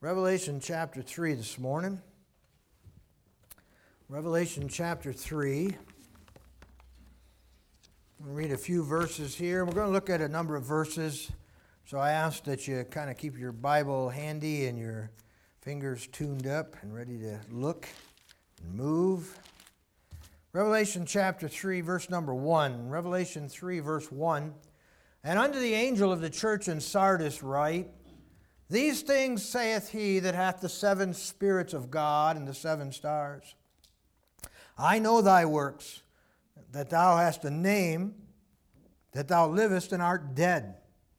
Revelation chapter 3 this morning. Revelation chapter 3. I'm going to read a few verses here. We're going to look at a number of verses. So I ask that you kind of keep your Bible handy and your fingers tuned up and ready to look and move. Revelation chapter 3, verse number 1. Revelation 3, verse 1. And unto the angel of the church in Sardis write, These things saith he that hath the 7 spirits of God and the 7 stars. I know thy works, that thou hast a name, that thou livest and art dead.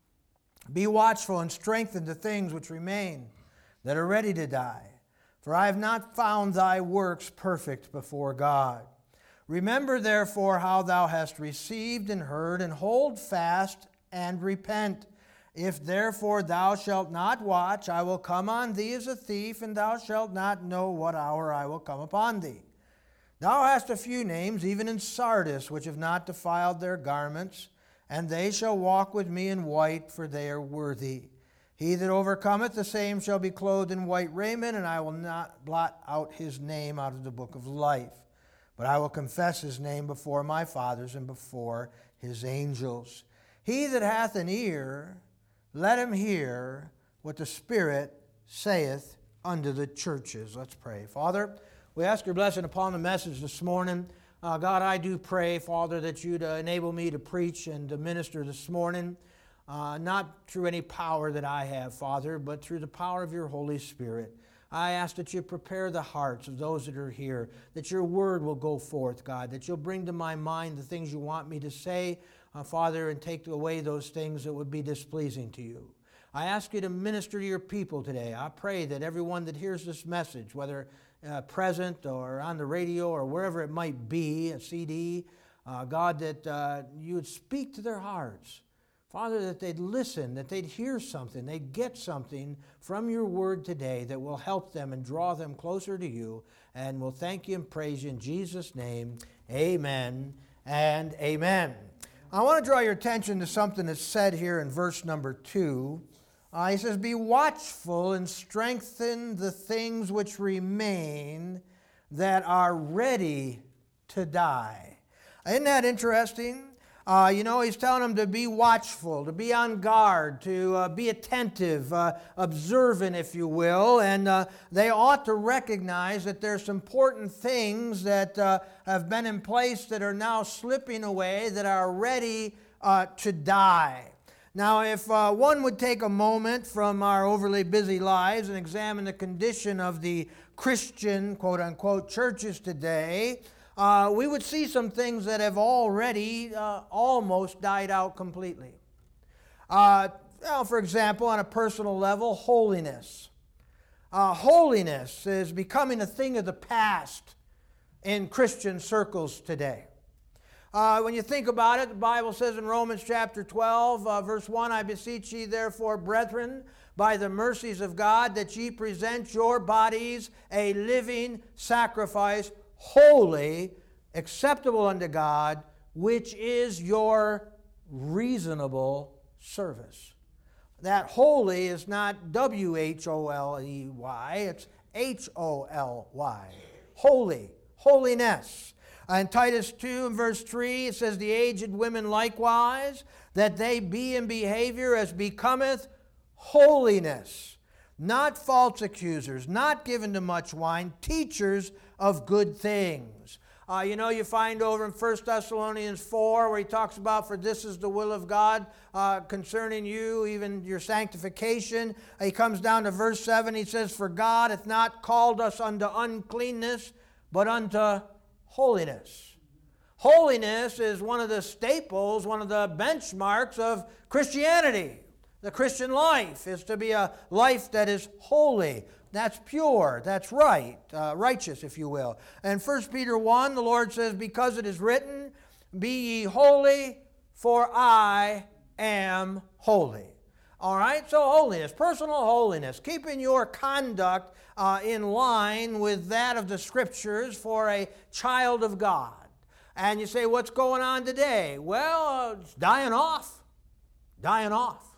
Be watchful and strengthen the things which remain, that are ready to die. For I have not found thy works perfect before God. Remember therefore how thou hast received and heard, and hold fast and repent. If therefore thou shalt not watch, I will come on thee as a thief, and thou shalt not know what hour I will come upon thee. Thou hast a few names, even in Sardis, which have not defiled their garments, and they shall walk with me in white, for they are worthy. He that overcometh, the same shall be clothed in white raiment, and I will not blot out his name out of the book of life. But I will confess his name before my fathers and before his angels. He that hath an ear, let him hear what the Spirit saith unto the churches. Let's pray. Father, we ask your blessing upon the message this morning. God, I do pray, Father, that you'd enable me to preach and to minister this morning, not through any power that I have, Father, but through the power of your Holy Spirit. I ask that you prepare the hearts of those that are here, that your word will go forth, God, that you'll bring to my mind the things you want me to say, Father, and take away those things that would be displeasing to you. I ask you to minister to your people today. I pray that everyone that hears this message, whether present or on the radio or wherever it might be, a CD, God, that you would speak to their hearts. Father, that they'd listen, that they'd hear something, they'd get something from your word today that will help them and draw them closer to you. And we'll thank you and praise you in Jesus' name. Amen and amen. I want to draw your attention to something that's said here in verse number 2. He says, Be watchful and strengthen the things which remain that are ready to die. Isn't that interesting? He's telling them to be watchful, to be on guard, to be attentive, observant, if you will. And they ought to recognize that there's important things that have been in place that are now slipping away, that are ready to die. Now, if one would take a moment from our overly busy lives and examine the condition of the Christian, quote-unquote, churches today, we would see some things that have already almost died out completely. For example, on a personal level, holiness. Holiness is becoming a thing of the past in Christian circles today. When you think about it, the Bible says in Romans chapter 12, verse 1, I beseech ye therefore, brethren, by the mercies of God, that ye present your bodies a living sacrifice, holy, acceptable unto God, which is your reasonable service. That holy is not W-H-O-L-E-Y, it's H-O-L-Y. Holy, holiness. In Titus 2 and verse 3, it says, The aged women likewise, that they be in behavior as becometh holiness, not false accusers, not given to much wine, teachers of good things. You find over in 1 Thessalonians 4 where he talks about, for this is the will of God concerning you, even your sanctification. He comes down to verse 7, he says, For God hath not called us unto uncleanness, but unto holiness. Holiness is one of the staples, one of the benchmarks of Christianity. The Christian life is to be a life that is holy. That's pure, that's right, righteous, if you will. And 1 Peter 1, the Lord says, Because it is written, Be ye holy, for I am holy. All right, so holiness, personal holiness, keeping your conduct in line with that of the Scriptures for a child of God. And you say, what's going on today? Well, it's dying off. Dying off.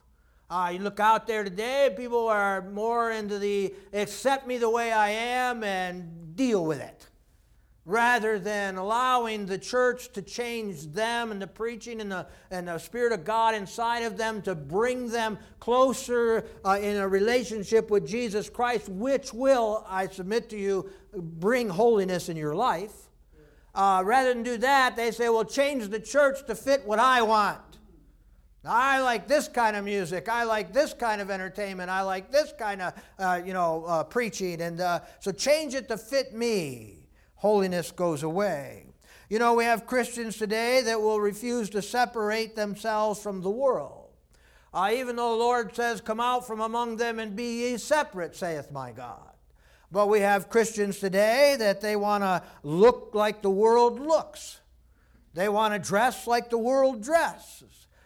You look out there today, people are more into the accept me the way I am and deal with it, rather than allowing the church to change them and the preaching and the Spirit of God inside of them to bring them closer in a relationship with Jesus Christ, which will, I submit to you, bring holiness in your life. Rather than do that, they say, well, change the church to fit what I want. I like this kind of music. I like this kind of entertainment. I like this kind of, preaching. And so change it to fit me. Holiness goes away. You know, we have Christians today that will refuse to separate themselves from the world. Even though the Lord says, come out from among them and be ye separate, saith my God. But we have Christians today that they want to look like the world looks. They want to dress like the world dresses.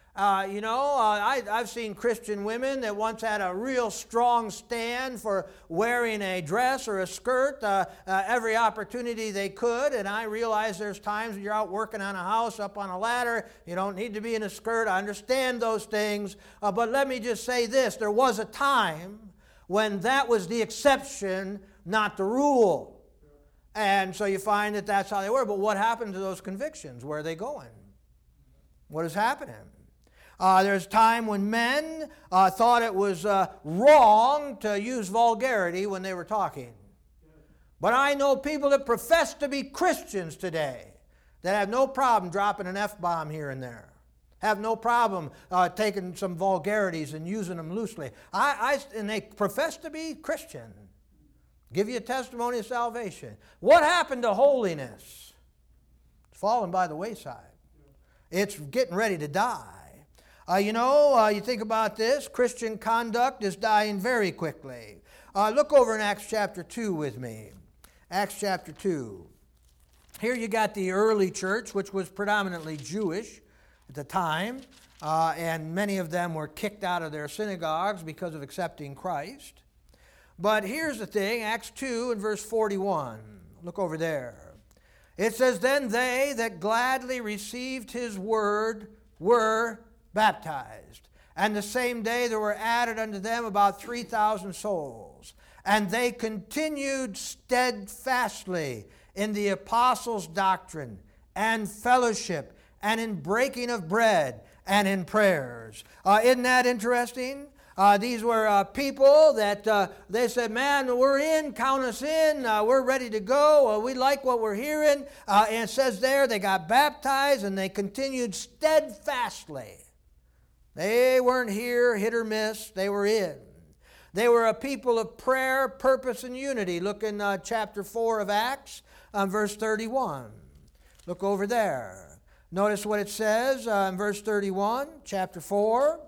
I've seen Christian women that once had a real strong stand for wearing a dress or a skirt every opportunity they could, and I realize there's times when you're out working on a house, up on a ladder, you don't need to be in a skirt. I understand those things, but let me just say this. There was a time when that was the exception, not the rule. And so you find that that's how they were. But what happened to those convictions? Where are they going? What is happening? There's a time when men thought it was wrong to use vulgarity when they were talking. But I know people that profess to be Christians today that have no problem dropping an F-bomb here and there. Have no problem taking some vulgarities and using them loosely. And they profess to be Christian. Give you a testimony of salvation. What happened to holiness? It's fallen by the wayside. It's getting ready to die. You think about this, Christian conduct is dying very quickly. Look over in Acts chapter 2 with me. Acts chapter 2. Here you got the early church, which was predominantly Jewish at the time, and many of them were kicked out of their synagogues because of accepting Christ. But here's the thing, Acts 2 and verse 41. Look over there. It says, then they that gladly received his word were baptized. And the same day there were added unto them about 3,000 souls. And they continued steadfastly in the apostles' doctrine and fellowship and in breaking of bread and in prayers. Isn't that interesting? These were people that they said, man, we're in, count us in, we're ready to go, we like what we're hearing. And it says there they got baptized and they continued steadfastly. They weren't here, hit or miss, they were in. They were a people of prayer, purpose, and unity. Look in chapter 4 of Acts, verse 31. Look over there. Notice what it says in verse 31, chapter 4.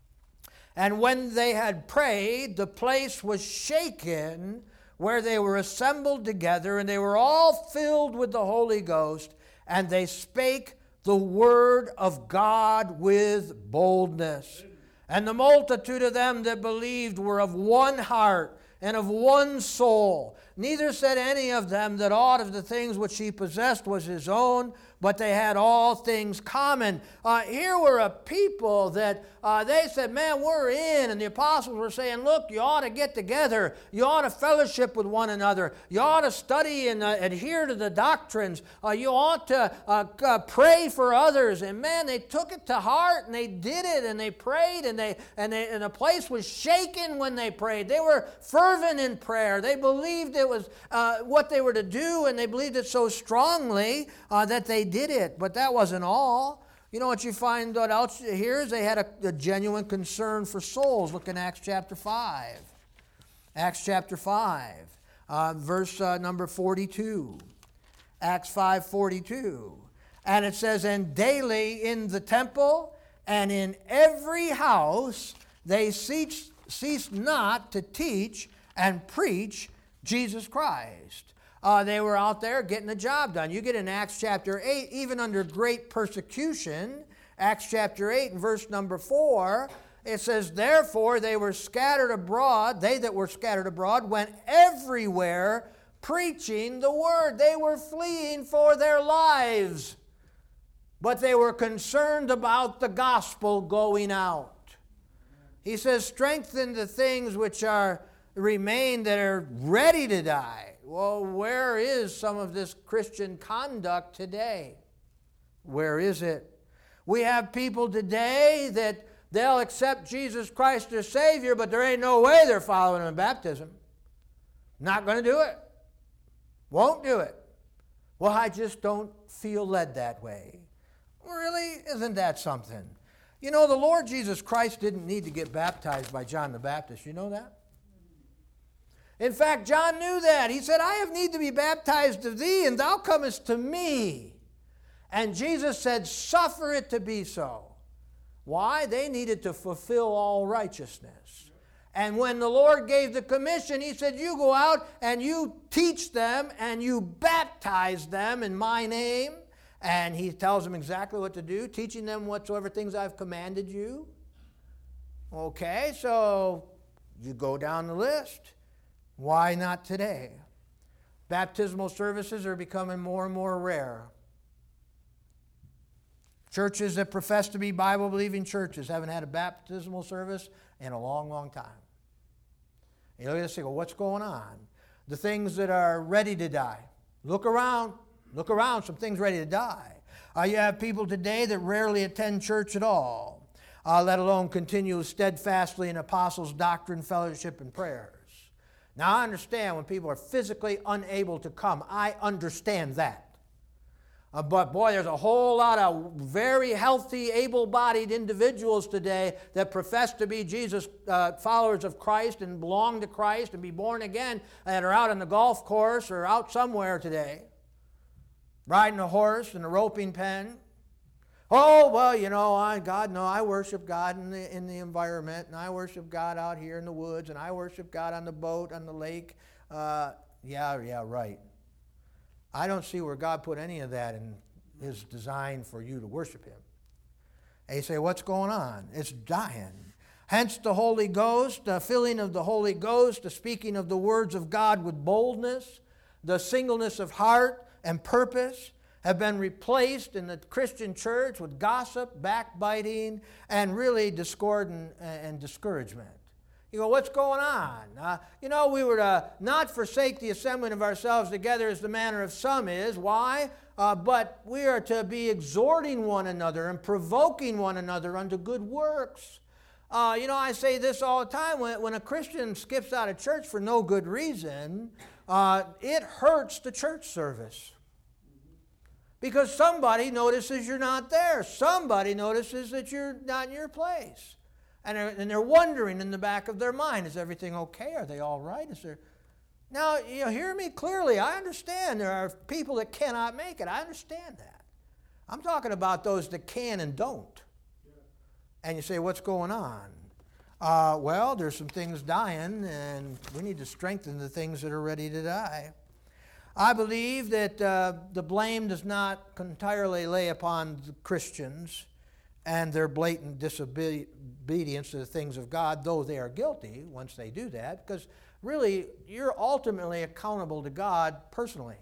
And when they had prayed, the place was shaken where they were assembled together, and they were all filled with the Holy Ghost, and they spake the word of God with boldness. And the multitude of them that believed were of one heart and of one soul. Neither said any of them that aught of the things which he possessed was his own, but they had all things common. Here were a people that they said, man, we're in. And the apostles were saying, look, you ought to get together. You ought to fellowship with one another. You ought to study and adhere to the doctrines. You ought to pray for others. And man, they took it to heart and they did it and they prayed and the place was shaken when they prayed. They were fervent in prayer. They believed it was what they were to do, and they believed it so strongly that they did it. But that wasn't all. You know what you find out here is they had a genuine concern for souls. Look in Acts chapter 5. Acts chapter 5, verse number 42. Acts 5:42. And it says, and daily in the temple and in every house they ceased not to teach and preach Jesus Christ. They were out there getting the job done. You get in Acts chapter 8, even under great persecution, Acts chapter 8 and verse number 4, it says, therefore they were scattered abroad, they that were scattered abroad went everywhere preaching the word. They were fleeing for their lives, but they were concerned about the gospel going out. He says, strengthen the things which are remain that are ready to die. Well, where is some of this Christian conduct today? Where is it? We have people today that they'll accept Jesus Christ as Savior, but there ain't no way they're following Him in baptism. Not going to do it. Won't do it. Well, I just don't feel led that way. Really? Isn't that something? You know, the Lord Jesus Christ didn't need to get baptized by John the Baptist. You know that? In fact, John knew that. He said, I have need to be baptized of thee, and thou comest to me. And Jesus said, suffer it to be so. Why? They needed to fulfill all righteousness. And when the Lord gave the commission, He said, you go out and you teach them and you baptize them in my name. And He tells them exactly what to do, teaching them whatsoever things I've commanded you. Okay, so you go down the list. Why not today? Baptismal services are becoming more and more rare. Churches that profess to be Bible-believing churches haven't had a baptismal service in a long, long time. You look at this and go, what's going on? The things that are ready to die. Look around. Look around, some things ready to die. You have people today that rarely attend church at all, let alone continue steadfastly in apostles' doctrine, fellowship, and prayers. Now, I understand when people are physically unable to come. I understand that. But boy, there's a whole lot of very healthy, able-bodied individuals today that profess to be Jesus followers of Christ and belong to Christ and be born again that are out on the golf course or out somewhere today. Riding a horse in a roping pen. Oh, well, you know, I worship God in the environment, and I worship God out here in the woods, and I worship God on the boat, on the lake. Yeah, right. I don't see where God put any of that in His design for you to worship Him. And you say, what's going on? It's dying. Hence the Holy Ghost, the filling of the Holy Ghost, the speaking of the words of God with boldness, the singleness of heart, and purpose have been replaced in the Christian church with gossip, backbiting, and really discord and discouragement. You go, what's going on? We were to not forsake the assembling of ourselves together as the manner of some is. Why? But we are to be exhorting one another and provoking one another unto good works. I say this all the time. When a Christian skips out of church for no good reason, it hurts the church service. Because somebody notices you're not there. Somebody notices that you're not in your place. And they're wondering in the back of their mind, is everything okay? Are they all right? Now, hear me clearly. I understand there are people that cannot make it. I understand that. I'm talking about those that can and don't. And you say, what's going on? Well, there's some things dying, and we need to strengthen the things that are ready to die. I believe that the blame does not entirely lay upon the Christians and their blatant disobedience to the things of God, though they are guilty once they do that, because really, you're ultimately accountable to God personally.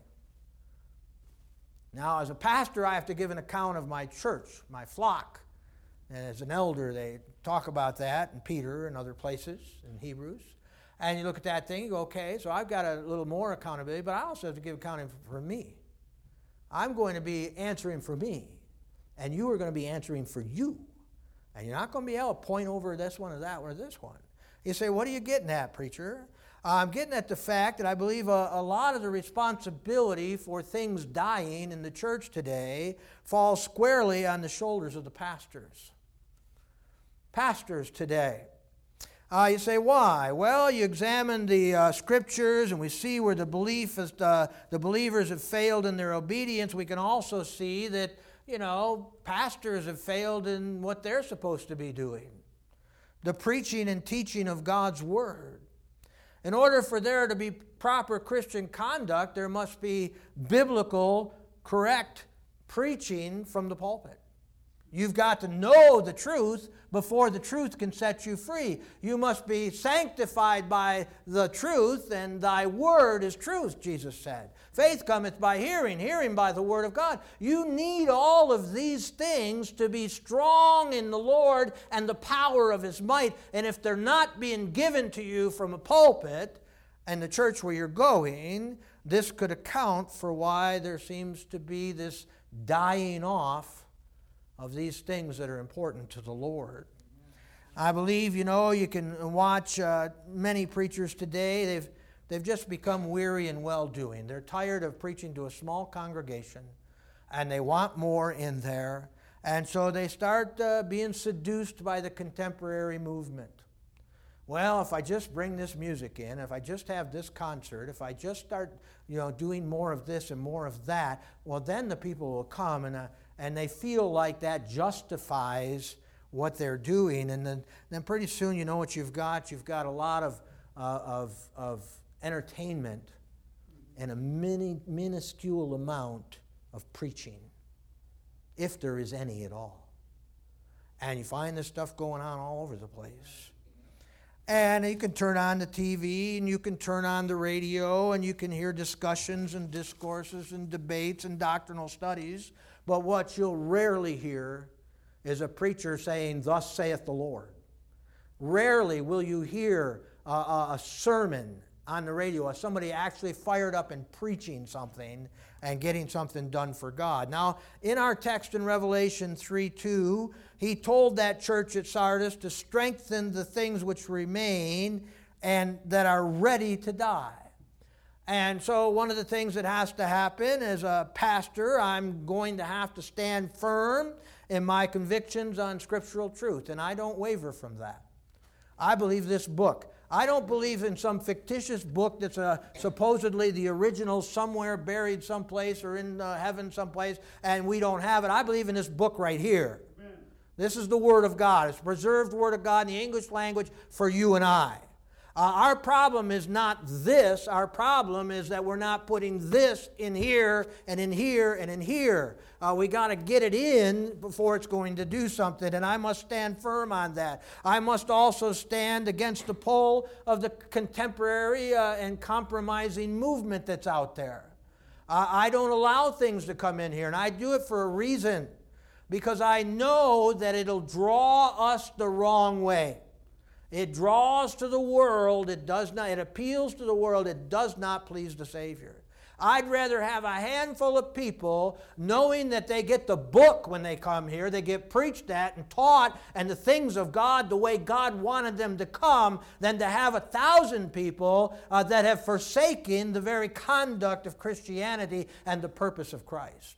Now, as a pastor, I have to give an account of my church, my flock. And as an elder, they talk about that in Peter and other places in Hebrews. And you look at that thing, you go, okay, so I've got a little more accountability, but I also have to give accounting for me. I'm going to be answering for me, and you are going to be answering for you. And you're not going to be able to point over this one or that one or this one. You say, what are you getting at, preacher? I'm getting at the fact that I believe a lot of the responsibility for things dying in the church today falls squarely on the shoulders of the pastors. Pastors today. You say, why? Well, you examine the scriptures and we see where the believers have failed in their obedience. We can also see that, pastors have failed in what they're supposed to be doing. The preaching and teaching of God's Word. In order for there to be proper Christian conduct, there must be biblical, correct preaching from the pulpit. You've got to know the truth before the truth can set you free. You must be sanctified by the truth, and thy word is truth, Jesus said. Faith cometh by hearing, hearing by the word of God. You need all of these things to be strong in the Lord and the power of His might. And if they're not being given to you from a pulpit and the church where you're going, this could account for why there seems to be this dying off of these things that are important to the Lord. I believe, you can watch many preachers today. They've just become weary and well-doing. They're tired of preaching to a small congregation, and they want more in there. And so they start being seduced by the contemporary movement. Well, if I just bring this music in, if I just have this concert, if I just start, doing more of this and more of that, well, then the people will come, and they feel like that justifies what they're doing. And then pretty soon, you know what you've got? You've got a lot of entertainment and a minuscule amount of preaching, if there is any at all. And you find this stuff going on all over the place. And you can turn on the TV, and you can turn on the radio, and you can hear discussions and discourses and debates and doctrinal studies. But what you'll rarely hear is a preacher saying, "Thus saith the Lord." Rarely will you hear a sermon on the radio, or somebody actually fired up and preaching something and getting something done for God. Now, in our text in Revelation 3:2, he told that church at Sardis to strengthen the things which remain and that are ready to die. And so one of the things that has to happen as a pastor, I'm going to have to stand firm in my convictions on scriptural truth, and I don't waver from that. I believe this book. I don't believe in some fictitious book that's supposedly the original somewhere buried someplace or in heaven someplace, and we don't have it. I believe in this book right here. Amen. This is the Word of God. It's the preserved Word of God in the English language for you and I. Our problem is not this. Our problem is that we're not putting this in here and in here and in here. We got to get it in before it's going to do something, and I must stand firm on that. I must also stand against the pull of the contemporary and compromising movement that's out there. I don't allow things to come in here, and I do it for a reason, because I know that it'll draw us the wrong way. It draws to the world, it appeals to the world, it does not please the Savior. I'd rather have a handful of people knowing that they get the book when they come here, they get preached at and taught and the things of God the way God wanted them to come, than to have 1,000 people that have forsaken the very conduct of Christianity and the purpose of Christ.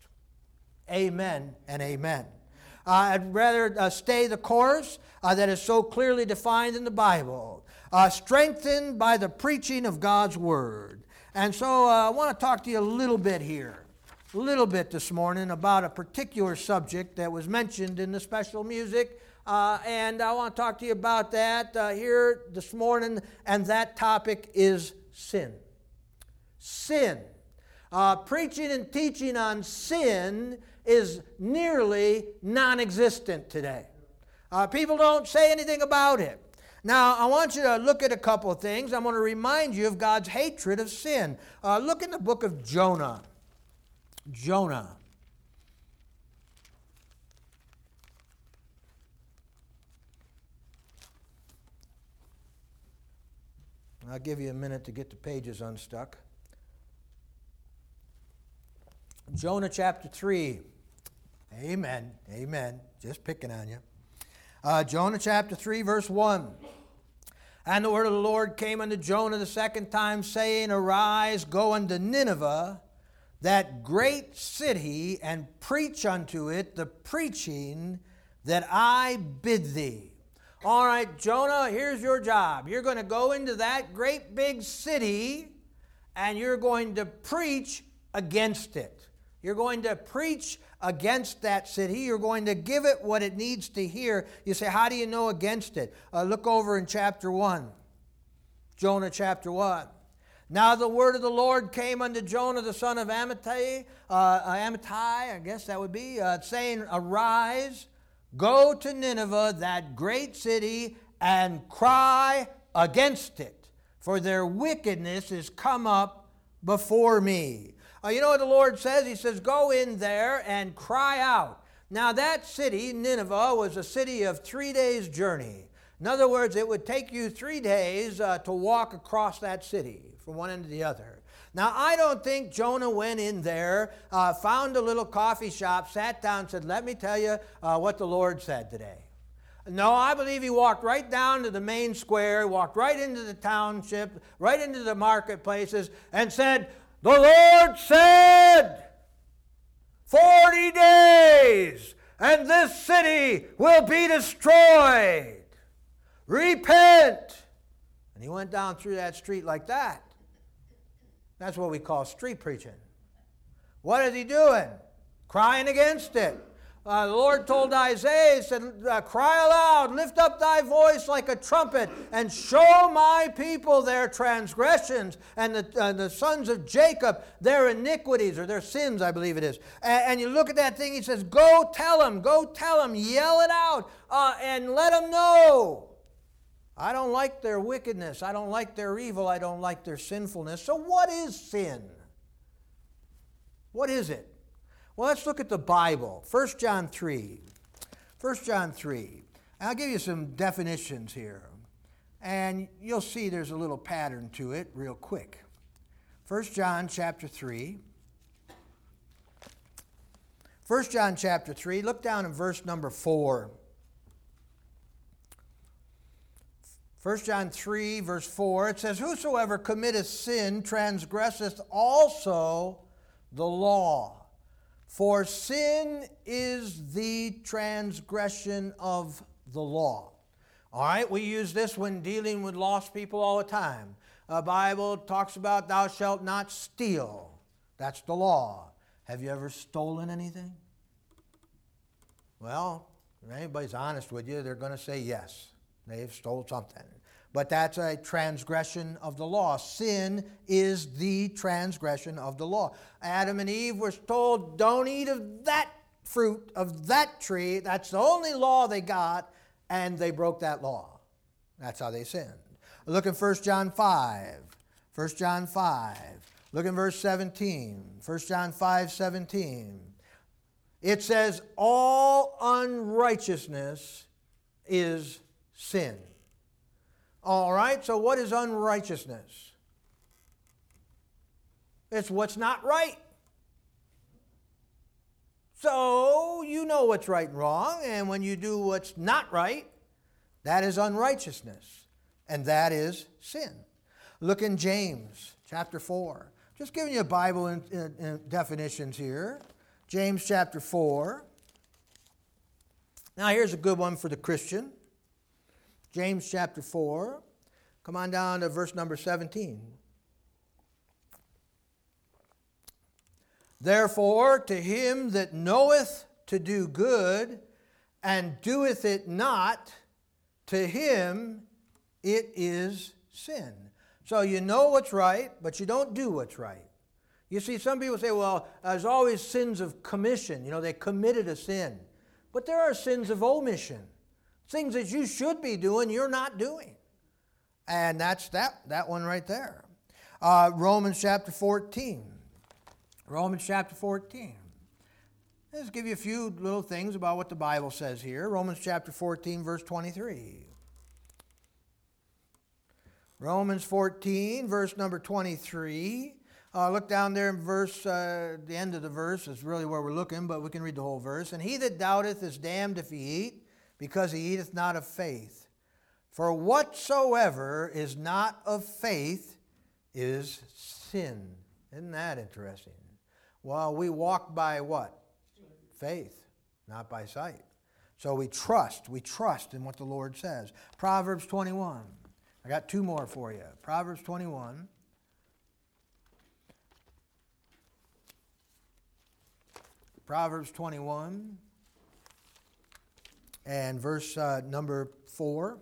Amen and amen. I'd rather stay the course that is so clearly defined in the Bible, strengthened by the preaching of God's Word. And so I want to talk to you a little bit this morning about a particular subject that was mentioned in the special music, and I want to talk to you about that here this morning, and that topic is sin. Sin. Preaching and teaching on sin is nearly non-existent today. People don't say anything about it. Now, I want you to look at a couple of things. I'm going to remind you of God's hatred of sin. Look in the book of Jonah. Jonah. I'll give you a minute to get the pages unstuck. Jonah chapter 3. Amen. Amen. Just picking on you. Jonah chapter 3, verse 1. And the word of the Lord came unto Jonah the second time, saying, Arise, go unto Nineveh, that great city, and preach unto it the preaching that I bid thee. All right, Jonah, here's your job. You're going to go into that great big city, and you're going to preach against it. You're going to preach against that city. You're going to give it what it needs to hear. You say, how do you know against it? Look over in chapter 1. Jonah chapter 1. Now the word of the Lord came unto Jonah the son of Amittai, I guess that would be, saying, Arise, Go to Nineveh, that great city, and cry against it, for their wickedness is come up before me. You know what the Lord says? He says, go in there and cry out. Now that city, Nineveh, was a city of 3 days' journey. In other words, it would take you 3 days to walk across that city from one end to the other. Now, I don't think Jonah went in there, found a little coffee shop, sat down, and said, let me tell you what the Lord said today. No, I believe he walked right down to the main square, walked right into the township, right into the marketplaces, and said, the Lord said, 40 days, and this city will be destroyed. Repent. And he went down through that street like that. That's what we call street preaching. What is he doing? Crying against it. The Lord told Isaiah, he said, cry aloud, lift up thy voice like a trumpet, and show my people their transgressions, and the sons of Jacob their iniquities, or their sins, I believe it is. And you look at that thing, he says, go tell them, yell it out, and let them know. I don't like their wickedness. I don't like their evil. I don't like their sinfulness. So what is sin? What is it? Well, let's look at the Bible. 1 John 3. 1 John 3. I'll give you some definitions here. And you'll see there's a little pattern to it real quick. 1 John chapter 3. 1 John chapter 3. Look down in verse number 4. 1 John 3, verse 4, it says, whosoever committeth sin transgresseth also the law. For sin is the transgression of the law. All right, we use this when dealing with lost people all the time. The Bible talks about thou shalt not steal. That's the law. Have you ever stolen anything? Well, if anybody's honest with you, they're going to say yes. They've stole something. But that's a transgression of the law. Sin is the transgression of the law. Adam and Eve were told, don't eat of that fruit, of that tree. That's the only law they got, and they broke that law. That's how they sinned. Look at 1 John 5. 1 John 5. Look at verse 17. 1 John 5, 17. It says, all unrighteousness is sin. All right, so what is unrighteousness? It's what's not right. So you know what's right and wrong, and when you do what's not right, that is unrighteousness, and that is sin. Look in James chapter 4. Just giving you a Bible in definitions here. James chapter 4. Now here's a good one for the Christian. James chapter 4. Come on down to verse number 17. Therefore, to him that knoweth to do good, and doeth it not, to him it is sin. So you know what's right, but you don't do what's right. You see, some people say, well, there's always sins of commission. You know, they committed a sin. But there are sins of omission. Things that you should be doing, you're not doing. And that's that one right there. Romans chapter 14. Romans chapter 14. Let's give you a few little things about what the Bible says here. Romans chapter 14, verse 23. Romans 14, verse number 23. Look down there in verse, the end of the verse is really where we're looking, but we can read the whole verse. And he that doubteth is damned if he eat, because he eateth not of faith. For whatsoever is not of faith is sin. Isn't that interesting? Well, we walk by what? Faith, not by sight. So we trust in what the Lord says. Proverbs 21. I got two more for you. Proverbs 21. Proverbs 21 and verse number 4.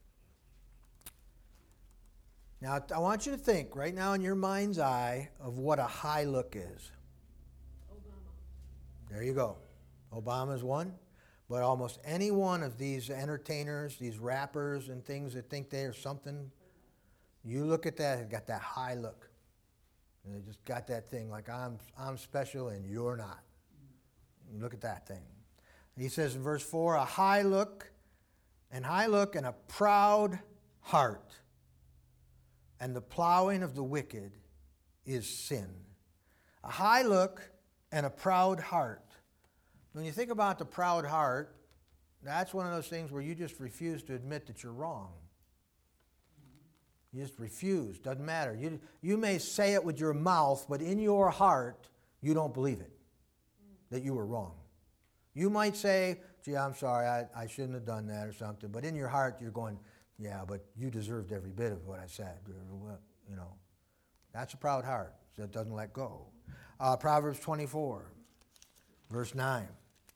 Now, I want you to think right now in your mind's eye of what a high look is. Obama. There you go. Obama's one. But almost any one of these entertainers, these rappers and things that think they are something, you look at that, they've got that high look. And they just got that thing like, I'm special and you're not. You look at that thing. He says in verse 4, a high look and a proud heart, and the plowing of the wicked is sin. A high look and a proud heart. When you think about the proud heart, that's one of those things where you just refuse to admit that you're wrong. You just refuse. Doesn't matter. You may say it with your mouth, but in your heart, you don't believe it, that you were wrong. You might say, gee, I'm sorry, I shouldn't have done that or something. But in your heart, you're going, yeah, but you deserved every bit of what I said. You know, that's a proud heart that doesn't let go. Proverbs 24, verse 9.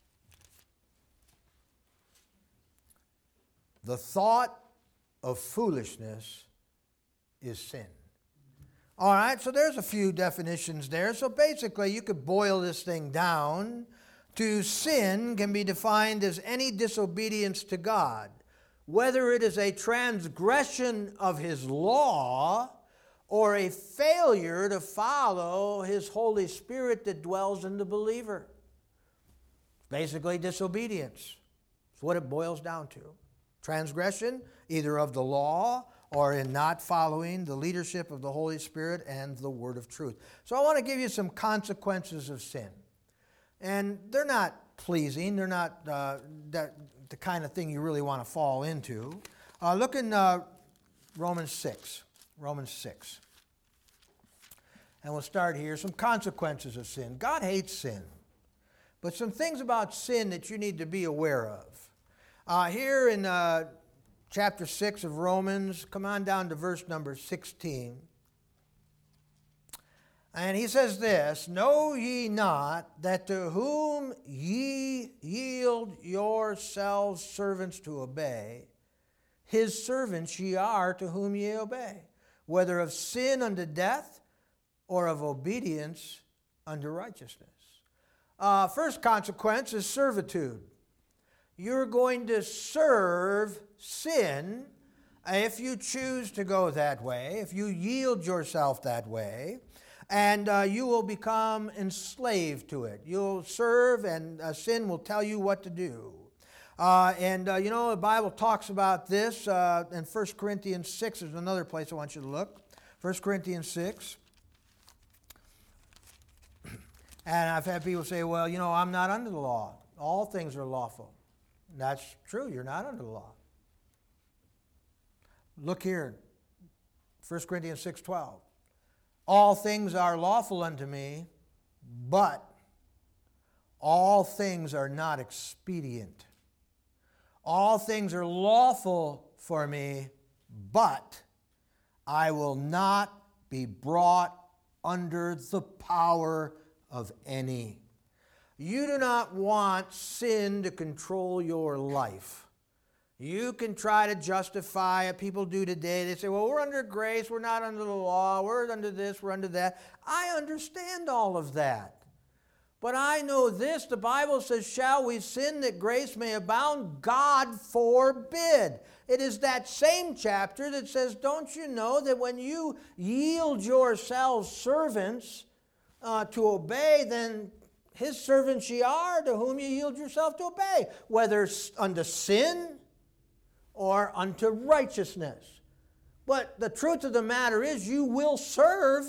The thought of foolishness is sin. All right, so there's a few definitions there. So basically, you could boil this thing down to sin can be defined as any disobedience to God, whether it is a transgression of His law or a failure to follow His Holy Spirit that dwells in the believer. Basically, disobedience. That's what it boils down to. Transgression, either of the law or in not following the leadership of the Holy Spirit and the word of truth. So I want to give you some consequences of sin. And they're not pleasing. They're not the kind of thing you really want to fall into. Look in Romans 6. Romans 6. And we'll start here. Some consequences of sin. God hates sin. But some things about sin that you need to be aware of. Here in chapter 6 of Romans, come on down to verse number 16. And he says this, know ye not that to whom ye yield yourselves servants to obey, his servants ye are to whom ye obey, whether of sin unto death or of obedience unto righteousness. First consequence is servitude. You're going to serve sin if you choose to go that way, if you yield yourself that way, and you will become enslaved to it. You'll serve, and sin will tell you what to do. You know, the Bible talks about this in 1 Corinthians 6. There's another place I want you to look. 1 Corinthians 6. And I've had people say, well, you know, I'm not under the law. All things are lawful. That's true. You're not under the law. Look here, 1 Corinthians 6:12. All things are lawful unto me, but all things are not expedient. All things are lawful for me, but I will not be brought under the power of any. You do not want sin to control your life. You can try to justify it. People do today. They say, well, we're under grace. We're not under the law. We're under this. We're under that. I understand all of that. But I know this. The Bible says, shall we sin that grace may abound? God forbid. It is that same chapter that says, don't you know that when you yield yourselves servants to obey, then his servants ye are to whom you yield yourself to obey, whether unto sin or unto righteousness. But the truth of the matter is you will serve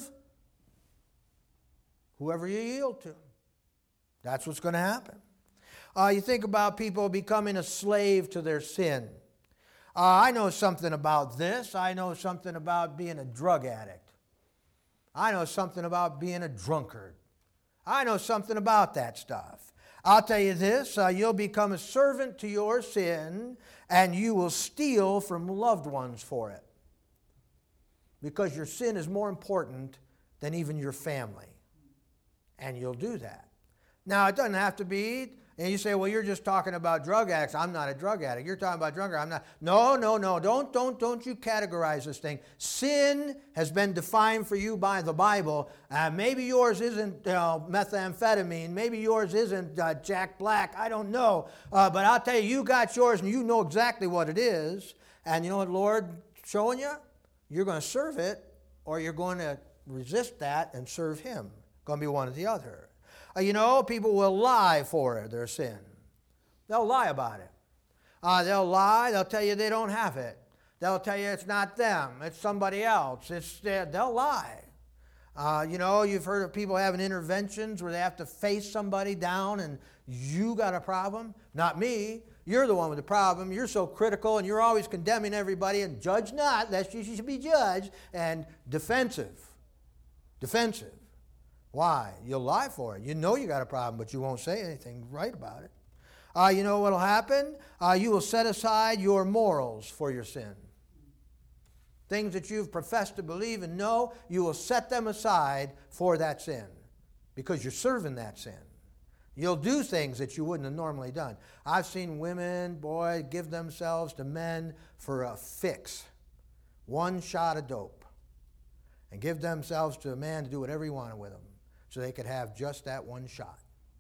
whoever you yield to. That's what's going to happen. You think about people becoming a slave to their sin. I know something about this. I know something about being a drug addict. I know something about being a drunkard. I know something about that stuff. I'll tell you this, you'll become a servant to your sin, and you will steal from loved ones for it. Because your sin is more important than even your family. And you'll do that. Now, it doesn't have to be And you say, well, you're just talking about drug addicts. I'm not a drug addict. You're talking about drug addicts. I'm not. No. Don't you categorize this thing. Sin has been defined for you by the Bible. Maybe yours isn't methamphetamine. Maybe yours isn't Jack Black. I don't know. But I'll tell you, you got yours and you know exactly what it is. And you know what the Lord showing you? You're going to serve it or you're going to resist that and serve Him. Going to be one or the other. People will lie for their sin. They'll lie about it. They'll lie. They'll tell you they don't have it. They'll tell you it's not them. It's somebody else. They'll lie. You've heard of people having interventions where they have to face somebody down and you got a problem. Not me. You're the one with the problem. You're so critical and you're always condemning everybody and judge not, lest you should be judged. And defensive. Defensive. Why? You'll lie for it. You know you got a problem, but you won't say anything right about it. You know what will happen? You will set aside your morals for your sin. Things that you've professed to believe and know, you will set them aside for that sin because you're serving that sin. You'll do things that you wouldn't have normally done. I've seen women, give themselves to men for a fix. One shot of dope. And give themselves to a man to do whatever he wanted with them. So they could have just that one shot.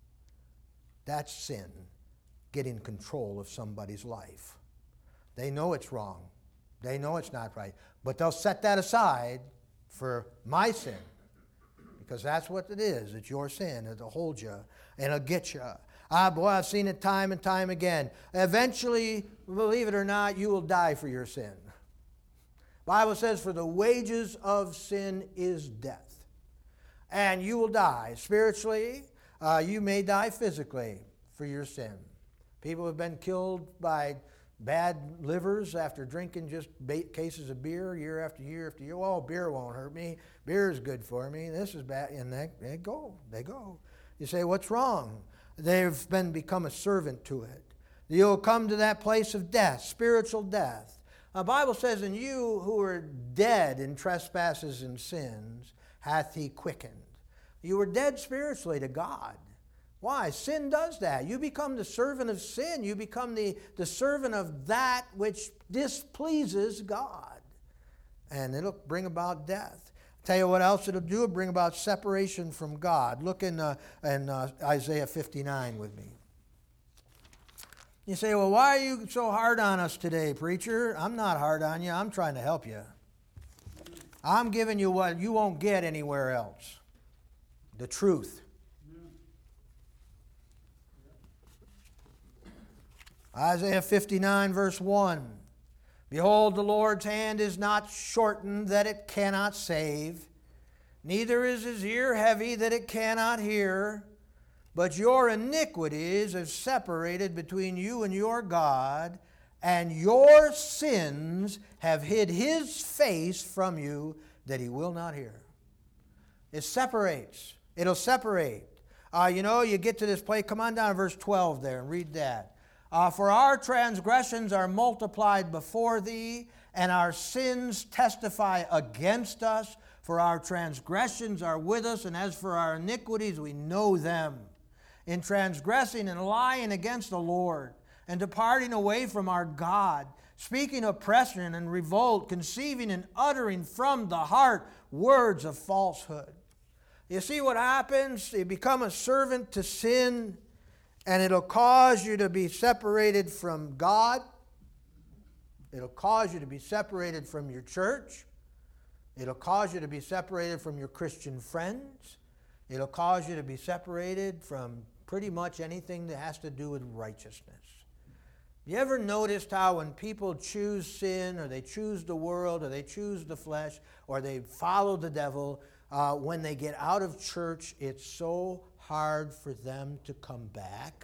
That's sin, getting control of somebody's life. They know it's wrong. They know it's not right. But they'll set that aside for my sin. Because that's what it is. It's your sin. It'll hold you and it'll get you. I've seen it time and time again. Eventually, believe it or not, you will die for your sin. The Bible says, for the wages of sin is death. And you will die spiritually. You may die physically for your sin. People have been killed by bad livers after drinking just cases of beer year after year after year. Oh, beer won't hurt me. Beer is good for me. This is bad. And they go. You say, what's wrong? They've become a servant to it. You'll come to that place of death, spiritual death. The Bible says, and you who are dead in trespasses and sins, hath He quickened. You were dead spiritually to God. Why? Sin does that. You become the servant of sin. You become the servant of that which displeases God. And it'll bring about death. I'll tell you what else it'll do. It'll bring about separation from God. Look in Isaiah 59 with me. You say, well, why are you so hard on us today, preacher? I'm not hard on you. I'm trying to help you. I'm giving you what you won't get anywhere else. The truth. Isaiah 59 verse 1. Behold, the Lord's hand is not shortened that it cannot save, neither is His ear heavy that it cannot hear. But your iniquities have separated between you and your God, and your sins have hid His face from you that He will not hear. It separates. It'll separate. You get to this place. Come on down to verse 12 there and read that. For our transgressions are multiplied before Thee, and our sins testify against us. For our transgressions are with us, and as for our iniquities, we know them. In transgressing and lying against the Lord, and departing away from our God, speaking oppression and revolt, conceiving and uttering from the heart words of falsehood. You see what happens? You become a servant to sin, and it'll cause you to be separated from God. It'll cause you to be separated from your church. It'll cause you to be separated from your Christian friends. It'll cause you to be separated from pretty much anything that has to do with righteousness. You ever noticed how when people choose sin, or they choose the world, or they choose the flesh, or they follow the devil, when they get out of church, it's so hard for them to come back?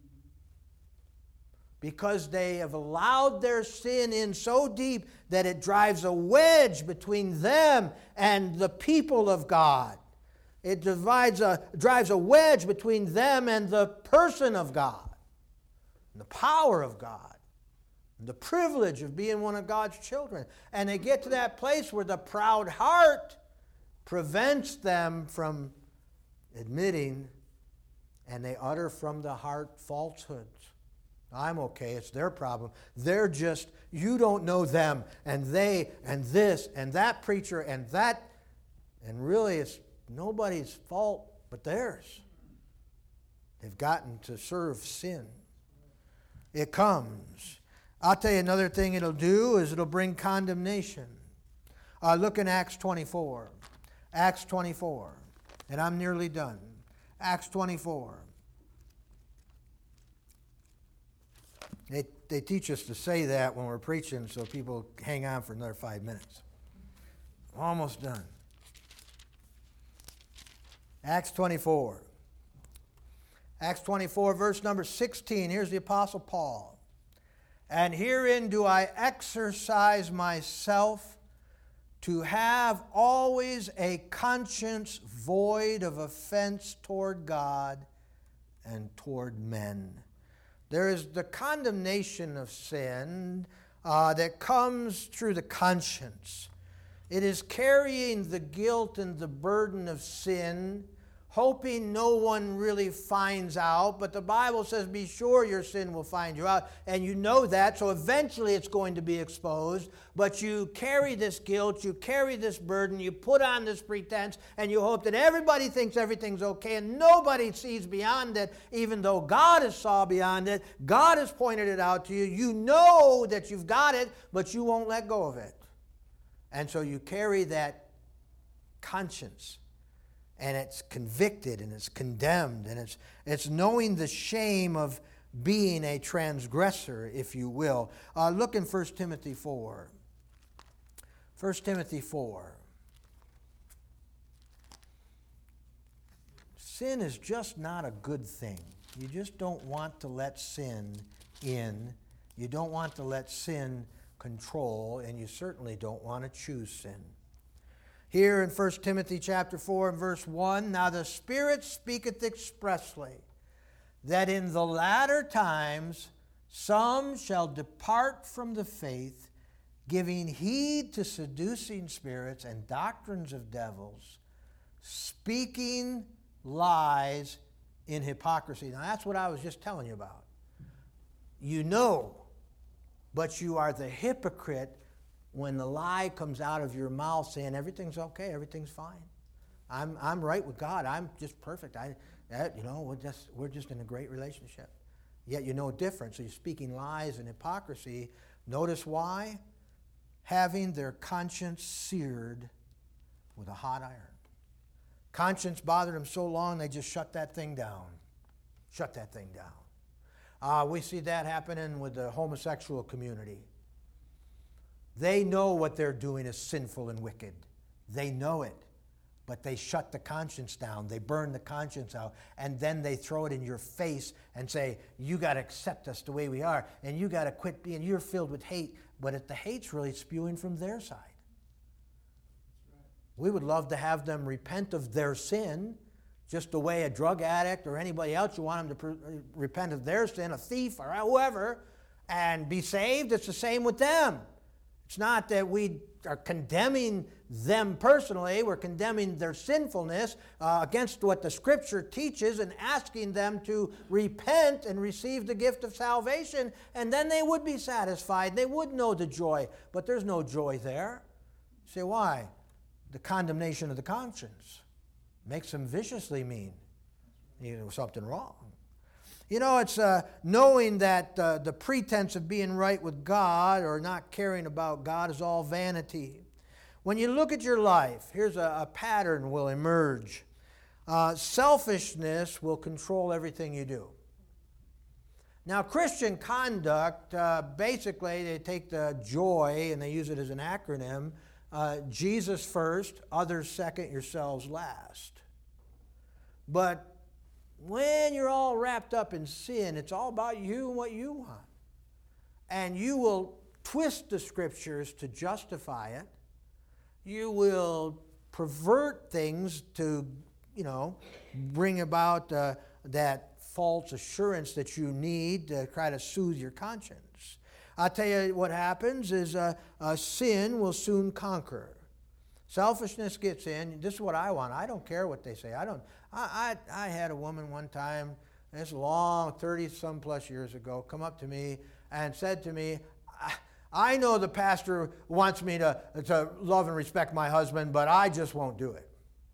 Because they have allowed their sin in so deep that it drives a wedge between them and the people of God. It drives a wedge between them and the person of God, and the power of God, and the privilege of being one of God's children. And they get to that place where the proud heart prevents them from admitting and they utter from the heart falsehoods. I'm okay, it's their problem. They're just, you don't know them, and they, and this, and that preacher, and that, and really it's nobody's fault but theirs. They've gotten to serve sin. It comes. I'll tell you another thing it'll do is it'll bring condemnation. Look in Acts 24. Acts 24. And I'm nearly done. Acts 24. They teach us to say that when we're preaching so people hang on for another 5 minutes. Almost done. Acts 24. Acts 24, verse number 16. Here's the Apostle Paul. And herein do I exercise myself to have always a conscience void of offense toward God and toward men. There is the condemnation of sin that comes through the conscience. It is carrying the guilt and the burden of sin, hoping no one really finds out. But the Bible says, be sure your sin will find you out. And you know that, so eventually it's going to be exposed. But you carry this guilt, you carry this burden, you put on this pretense, and you hope that everybody thinks everything's okay, and nobody sees beyond it, even though God has saw beyond it. God has pointed it out to you. You know that you've got it, but you won't let go of it. And so you carry that conscience. And it's convicted and it's condemned, and it's knowing the shame of being a transgressor, if you will. Look in 1 Timothy 4. 1 Timothy 4. Sin is just not a good thing. You just don't want to let sin in. You don't want to let sin control, and you certainly don't want to choose sin. Here in 1 Timothy chapter 4 and verse 1, now the Spirit speaketh expressly, that in the latter times some shall depart from the faith, giving heed to seducing spirits and doctrines of devils, speaking lies in hypocrisy. Now that's what I was just telling you about. You know, but you are the hypocrite when the lie comes out of your mouth saying everything's okay, everything's fine. I'm right with God. I'm just perfect. We're just in a great relationship. Yet you know different. So you're speaking lies and hypocrisy. Notice why? Having their conscience seared with a hot iron. Conscience bothered them so long they just shut that thing down. Shut that thing down. We see that happening with the homosexual community. They know what they're doing is sinful and wicked. They know it. But they shut the conscience down. They burn the conscience out. And then they throw it in your face and say, you got to accept us the way we are. And you got to quit being, you're filled with hate. But the hate's really spewing from their side. We would love to have them repent of their sin, just the way a drug addict or anybody else, you want them to repent of their sin, a thief or whoever, and be saved. It's the same with them. It's not that we are condemning them personally. We're condemning their sinfulness against what the Scripture teaches and asking them to repent and receive the gift of salvation, and then they would be satisfied. They would know the joy, but there's no joy there. You say, why? The condemnation of the conscience makes them viciously mean. There was something wrong. You know, it's knowing that the pretense of being right with God or not caring about God is all vanity. When you look at your life, here's a pattern will emerge. Selfishness will control everything you do. Now, Christian conduct, basically, they take the joy and they use it as an acronym. Jesus first, others second, yourselves last. But when you're all wrapped up in sin, it's all about you and what you want. And you will twist the Scriptures to justify it. You will pervert things to, bring about that false assurance that you need to try to soothe your conscience. I'll tell you what happens is sin will soon conquer. Selfishness gets in. This is what I want. I don't care what they say. I had a woman one time, this long, 30-some plus years ago, come up to me and said to me, I know the pastor wants me to love and respect my husband, but I just won't do it.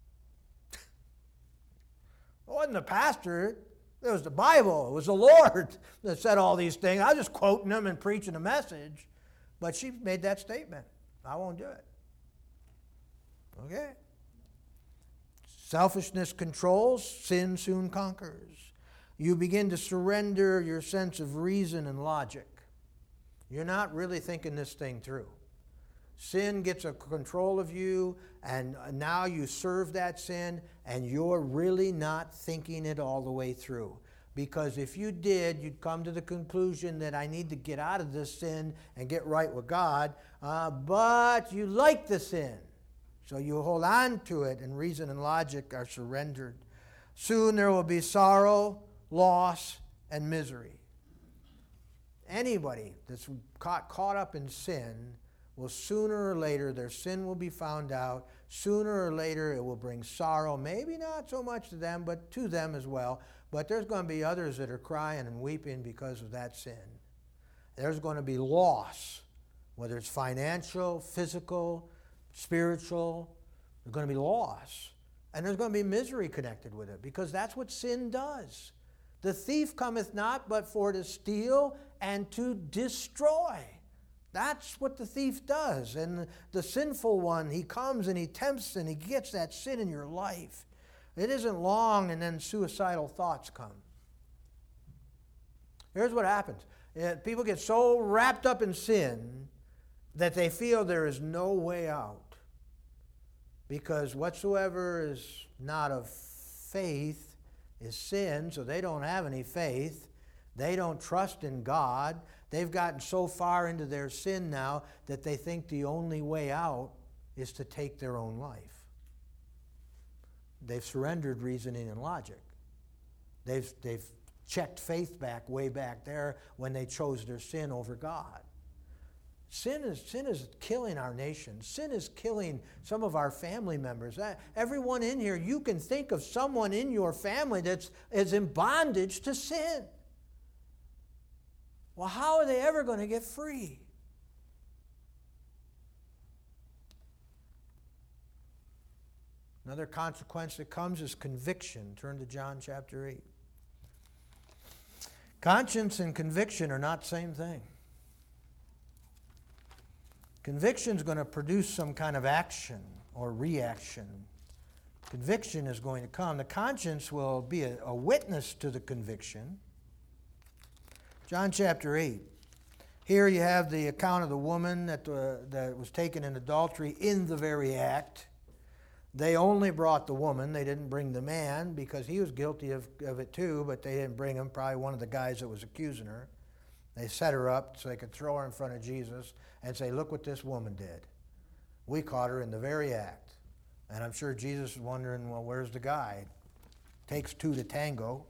It wasn't the pastor. It was the Bible. It was the Lord that said all these things. I was just quoting them and preaching a message. But she made that statement. I won't do it. Okay? Selfishness controls, sin soon conquers. You begin to surrender your sense of reason and logic. You're not really thinking this thing through. Sin gets a control of you, and now you serve that sin, and you're really not thinking it all the way through. Because if you did, you'd come to the conclusion that I need to get out of this sin and get right with God, but you like the sin. So you hold on to it, and reason and logic are surrendered. Soon there will be sorrow, loss, and misery. Anybody that's caught up in sin will sooner or later, their sin will be found out. Sooner or later it will bring sorrow, maybe not so much to them, but to them as well. But there's going to be others that are crying and weeping because of that sin. There's going to be loss, whether it's financial, physical, spiritual. There's going to be loss. And there's going to be misery connected with it, because that's what sin does. The thief cometh not but for to steal and to destroy. That's what the thief does. And the sinful one, he comes and he tempts and he gets that sin in your life. It isn't long and then suicidal thoughts come. Here's what happens. People get so wrapped up in sin that they feel there is no way out. Because whatsoever is not of faith is sin, so they don't have any faith. They don't trust in God. They've gotten so far into their sin now that they think the only way out is to take their own life. They've surrendered reasoning and logic. They've checked faith back way back there when they chose their sin over God. Sin is killing our nation. Sin is killing some of our family members. Everyone in here, you can think of someone in your family that is in bondage to sin. Well, how are they ever going to get free? Another consequence that comes is conviction. Turn to John chapter 8. Conscience and conviction are not the same thing. Conviction is going to produce some kind of action or reaction. Conviction is going to come. The conscience will be a witness to the conviction. John chapter 8. Here you have the account of the woman that was taken in adultery in the very act. They only brought the woman. They didn't bring the man because he was guilty of it too, but they didn't bring him, probably one of the guys that was accusing her. They set her up so they could throw her in front of Jesus and say, look what this woman did. We caught her in the very act. And I'm sure Jesus is wondering, well, where's the guy? Takes two to tango.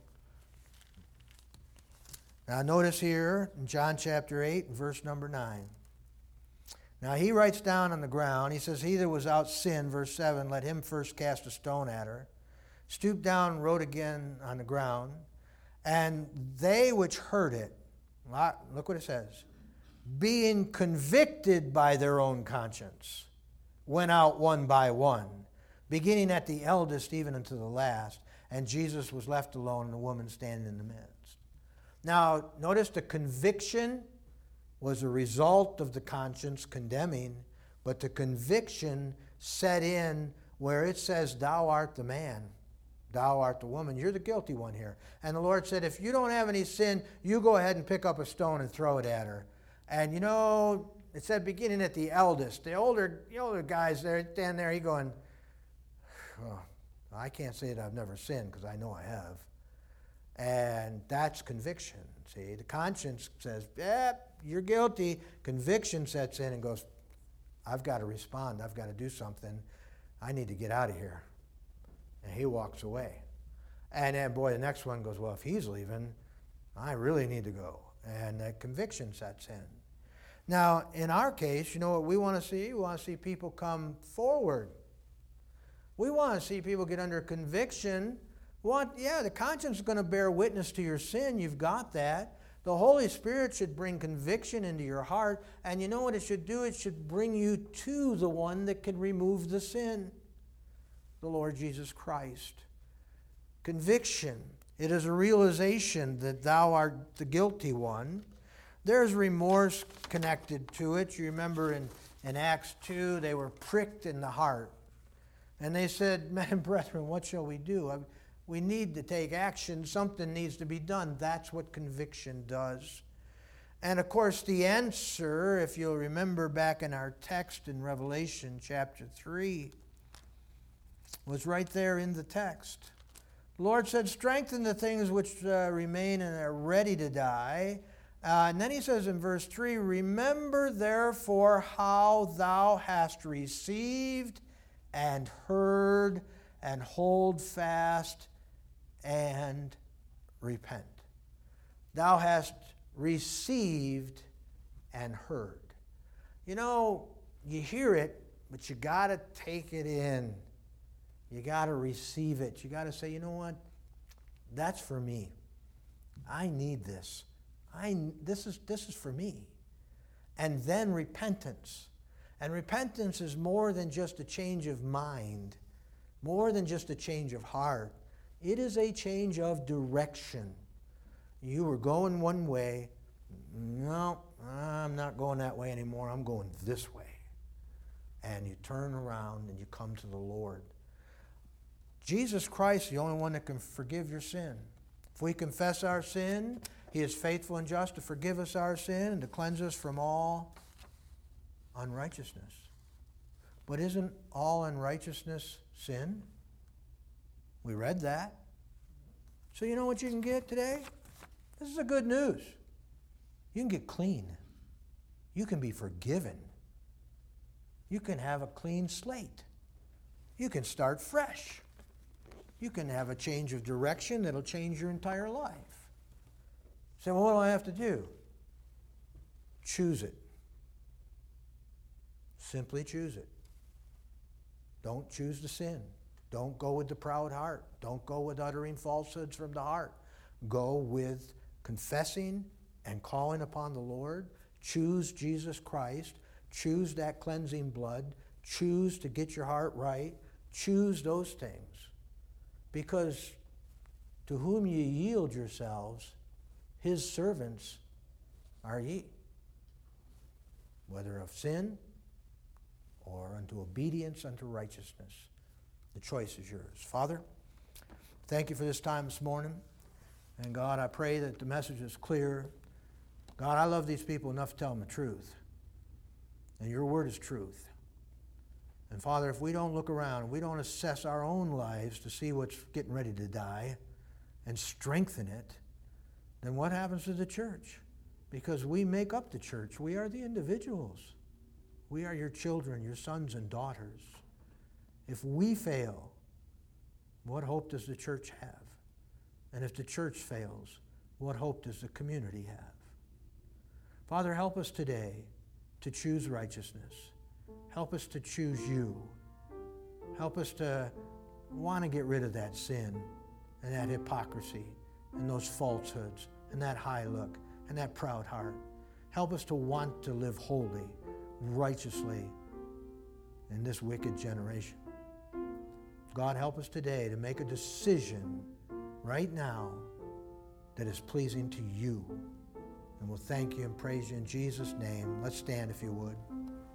Now notice here in John chapter 8, verse number 9. Now he writes down on the ground, he says, he that was without sin, verse 7, let him first cast a stone at her. Stooped down and wrote again on the ground. And they which heard it, look what it says, being convicted by their own conscience, went out one by one, beginning at the eldest even unto the last. And Jesus was left alone, and the woman standing in the midst. Now, notice the conviction was a result of the conscience condemning, but the conviction set in where it says, thou art the man, thou art the woman, you're the guilty one here. And the Lord said, if you don't have any sin, you go ahead and pick up a stone and throw it at her. And you know, it said beginning at the eldest. The older guys there, stand there, he going, oh, I can't say that I've never sinned because I know I have. And that's conviction. See, the conscience says, you're guilty. Conviction sets in and goes, I've got to respond. I've got to do something. I need to get out of here. And he walks away. And then, boy, the next one goes, well, if he's leaving, I really need to go. And that conviction sets in. Now, in our case, you know what we want to see? We want to see people come forward. We want to see people get under conviction. The conscience is going to bear witness to your sin. You've got that. The Holy Spirit should bring conviction into your heart. And you know what it should do? It should bring you to the one that can remove the sin, the Lord Jesus Christ. Conviction. It is a realization that thou art the guilty one. There's remorse connected to it. You remember in Acts 2, they were pricked in the heart. And they said, men and brethren, what shall we do? We need to take action. Something needs to be done. That's what conviction does. And of course, the answer, if you'll remember back in our text in Revelation chapter 3, was right there in the text. The Lord said, strengthen the things which remain and are ready to die. And then he says in verse 3, remember therefore how thou hast received and heard, and hold fast and repent. Thou hast received and heard. You know, you hear it, but you got to take it in. You got to receive it. You got to say, you know what? That's for me. I need this. This is for me. And then repentance. And repentance is more than just a change of mind, more than just a change of heart. It is a change of direction. You were going one way. No, I'm not going that way anymore. I'm going this way. And you turn around and you come to the Lord. Jesus Christ is the only one that can forgive your sin. If we confess our sin, He is faithful and just to forgive us our sin and to cleanse us from all unrighteousness. But isn't all unrighteousness sin? We read that. So you know what you can get today? This is the good news. You can get clean. You can be forgiven. You can have a clean slate. You can start fresh. You can have a change of direction that'll change your entire life. So what do I have to do? Choose it. Simply choose it. Don't choose to sin. Don't go with the proud heart. Don't go with uttering falsehoods from the heart. Go with confessing and calling upon the Lord. Choose Jesus Christ. Choose that cleansing blood. Choose to get your heart right. Choose those things. Because to whom ye yield yourselves, His servants are ye. Whether of sin or unto obedience unto righteousness. The choice is yours. Father, thank you for this time this morning. And God, I pray that the message is clear. God, I love these people enough to tell them the truth. And your word is truth. And Father, if we don't look around, we don't assess our own lives to see what's getting ready to die and strengthen it, then what happens to the church? Because we make up the church. We are the individuals. We are your children, your sons and daughters. If we fail, what hope does the church have? And if the church fails, what hope does the community have? Father, help us today to choose righteousness. Help us to choose you. Help us to want to get rid of that sin and that hypocrisy and those falsehoods and that high look and that proud heart. Help us to want to live holy, righteously in this wicked generation. God, help us today to make a decision right now that is pleasing to you. And we'll thank you and praise you in Jesus' name. Let's stand if you would.